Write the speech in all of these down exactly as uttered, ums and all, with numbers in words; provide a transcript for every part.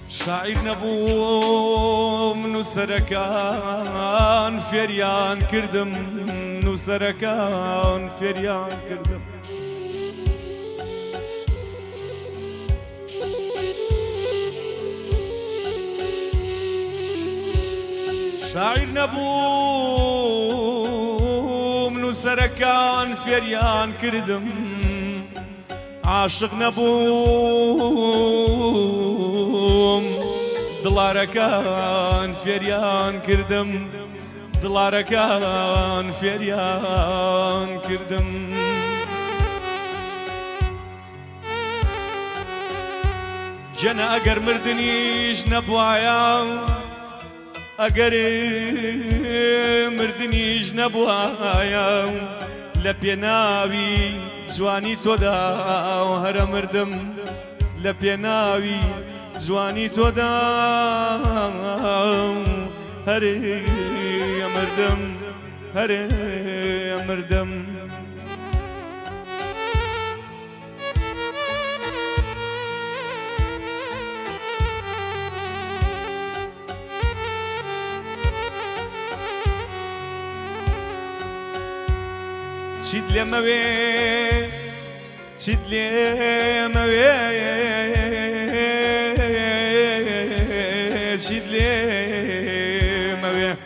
شاعر نەبووم نووسەرەکان فێریان کردم نووسەرەکان فێریان کردم شاعر نەبووم نووسەرەکان فێریان کردم عاشق نەبووم دڵارەکان فێریان کردم دڵارەکان فێریان کردم جەنە ئەگەر مردنیش نەبوایە ئەگەر مردنیش نەبوایە لە پێناوی جوانی تۆدا هەرە مردم لە پێناوی جوانی تۆدا هەرێ مردم هەرێ مردم چیت لێمەوێ چیت لێمەوێ چیت لێمەوێ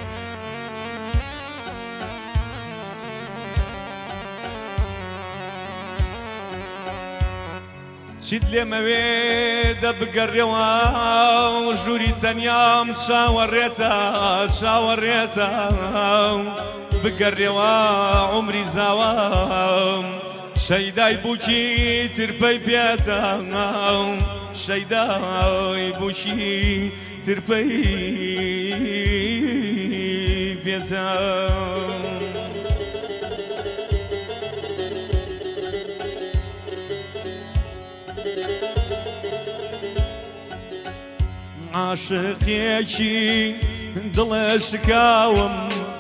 چیت لێمەوێ دەبگەڕێەوە ژووری تەنیام چاوەڕێتە چاوەڕێتە بگەڕێەوە عمری زاوام شەیدای بووکی ترپەی پێتە شەیدای بووکی ترپەی پێتە عاشقێکی دڵە شکاوم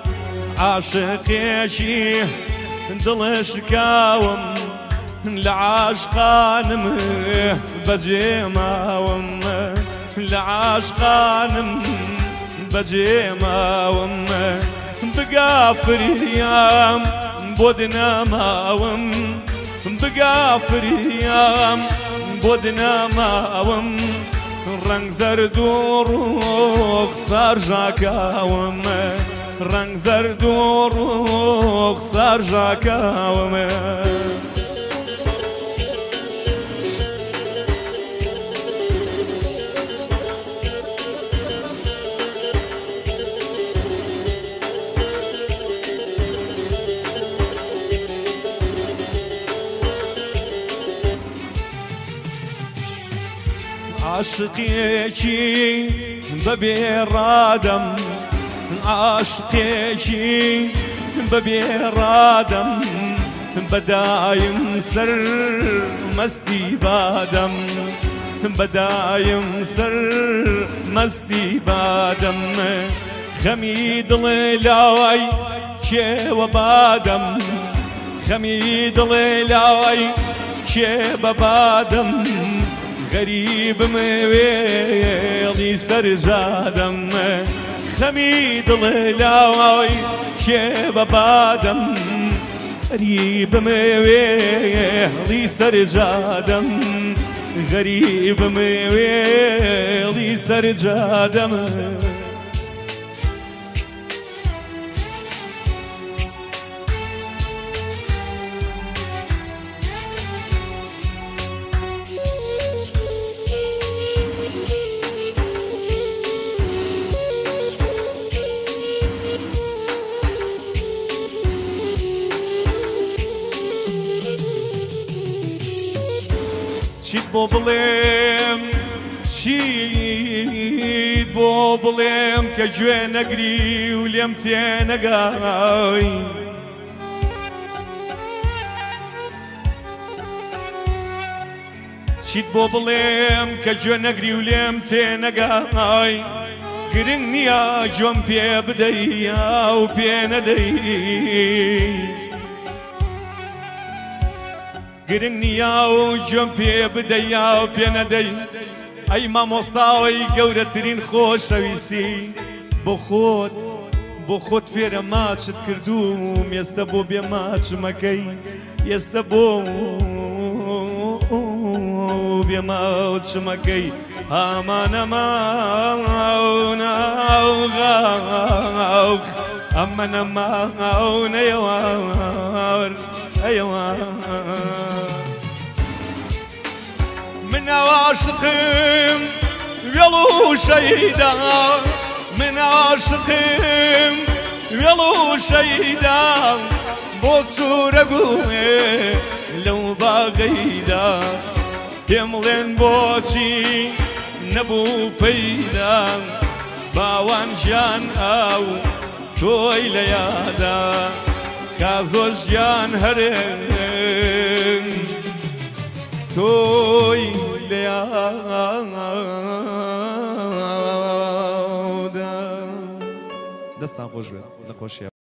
عاشقێکی دڵە شکاوم لە عاشقانم بەجێ ماوم لە عاشقانم بەجێ ماوم بگا فریام بۆ دنەماوم بگا فریام بۆ دنەماوم ڕەنگ زەرد و ڕوخسار ژاکاوم ڕەنگ زەرد و ڕوخسار ژاکاوم عاشقێکی بەبێڕادەم عاشقێکی بەبێڕادەم بەدایم سەر مەستی بادەم بەدایم سەر مەستی بادەم خەمی دڵێ لاوای کێوە بادەم خەمی دڵێ لاوای کێوە بادەم غەریبم وێڵی سەرجادەم خەمی دڵێ لاوای کێوە بادەم غەریبم وێڵی سەرجادەم غەریبم وێڵی سەرجادەم چیت بۆ بڵێم چیت بۆ بڵێم کە گوێ نەگری و لێم تێنەگای چیت بۆ بڵێم کە گوێ نەگری و لێم تێنەگای گرنگ نییە گوێم پێ بدەی و پێ نەدەی گرنگ نییە و گوێم پێ بدەی و پێ نەدەی ئەی مامۆستاوەی گەورەترین خۆشەویستی بۆ خۆت بۆ خۆت فێرە ماچت کردوم ئێستا بۆ بێ ماچمەکەی ئێستا بۆ بێ ماچمەکەی ئامانە ماوناوغاو ئەمەنە ماونەیەوار ئەیەوە من عاشقم وێڵ و شەیدا من عاشقم وێڵ و شەیدا بۆ سوورە بووێ لەو باغەیدا پێمڵێن بۆچی نەبوو پەیدا باوان ژیان ئاو تۆی لە یادا کا زۆر ژیان هەرێن تۆی لە یادا دەستان خۆش بێت نەخۆشیە